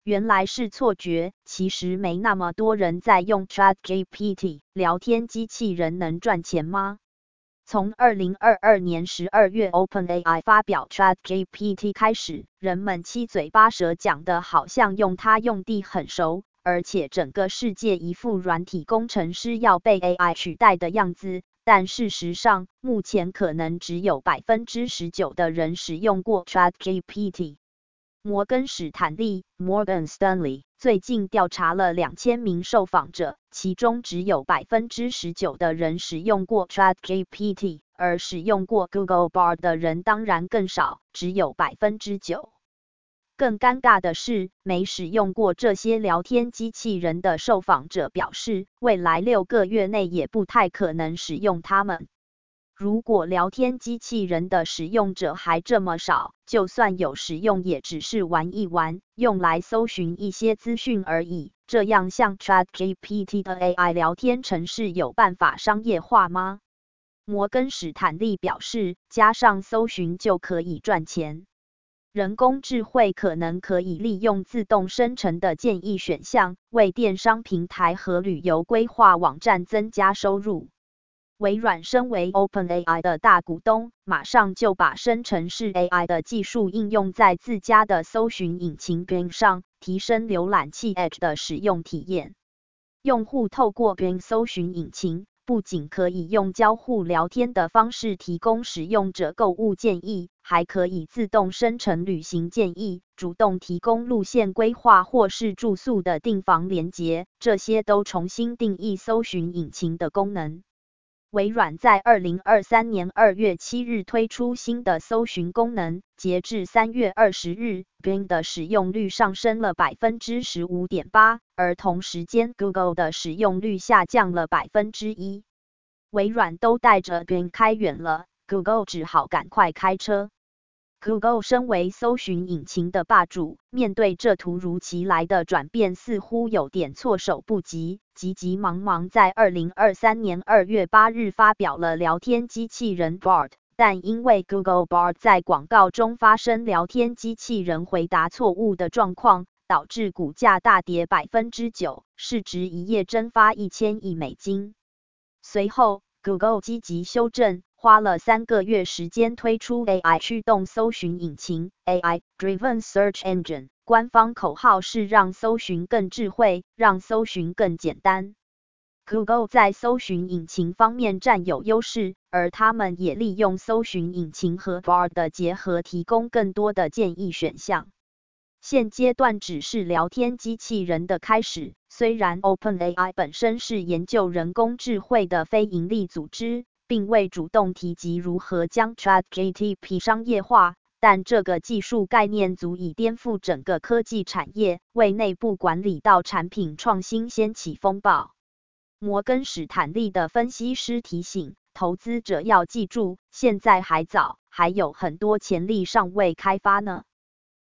原来是错觉，其实没那么多人在用 ChatGPT， 聊天机器人能赚钱吗？从2022年12月 OpenAI 发表 ChatGPT 开始，人们七嘴八舌讲的好像用它用地很熟，而且整个世界一副软体工程师要被 AI 取代的样子。但事实上，目前可能只有 19% 的人使用过 ChatGPT。摩根史坦利 Morgan Stanley 最近调查了2000名受访者，其中只有 19% 的人使用过 ChatGPT， 而使用过 Google Bard 的人当然更少，只有 9%。更尴尬的是，没使用过这些聊天机器人的受访者表示，未来6个月内也不太可能使用它们。如果聊天机器人的使用者还这么少，就算有使用也只是玩一玩，用来搜寻一些资讯而已。这样像 ChatGPT 的 AI 聊天程式有办法商业化吗？摩根史坦利表示，加上搜寻就可以赚钱。人工智慧可能可以利用自动生成的建议选项，为电商平台和旅游规划网站增加收入。微软身为 OpenAI 的大股东，马上就把生成式 AI 的技术应用在自家的搜寻引擎 Bing 上，提升浏览器 Edge 的使用体验。用户透过 Bing 搜寻引擎，不仅可以用交互聊天的方式提供使用者购物建议，还可以自动生成旅行建议，主动提供路线规划或是住宿的订房连结，这些都重新定义搜寻引擎的功能。微软在2023年2月7日推出新的搜寻功能，截至3月20日 ，Bing 的使用率上升了 15.8%， 而同时间 Google 的使用率下降了 1%。微软都带着 Bing 开远了， Google 只好赶快开车。Google 身为搜寻引擎的霸主，面对这突如其来的转变似乎有点措手不及，急急忙忙在2023年2月8日发表了聊天机器人 Bard， 但因为 Google Bard 在广告中发生聊天机器人回答错误的状况，导致股价大跌 9%， 市值一夜蒸发1000亿美金。随后 Google 积极修正，花了3个月时间推出 AI 驱动搜寻引擎 AI Driven Search Engine， 官方口号是让搜寻更智慧，让搜寻更简单。Google 在搜寻引擎方面占有优势，而他们也利用搜寻引擎和 Bard 的结合提供更多的建议选项。现阶段只是聊天机器人的开始，虽然 OpenAI 本身是研究人工智慧的非营利组织，并未主动提及如何将 ChatGPT 商业化，但这个技术概念足以颠覆整个科技产业，为内部管理到产品创新掀起风暴。摩根史坦利的分析师提醒，投资者要记住，现在还早，还有很多潜力尚未开发呢。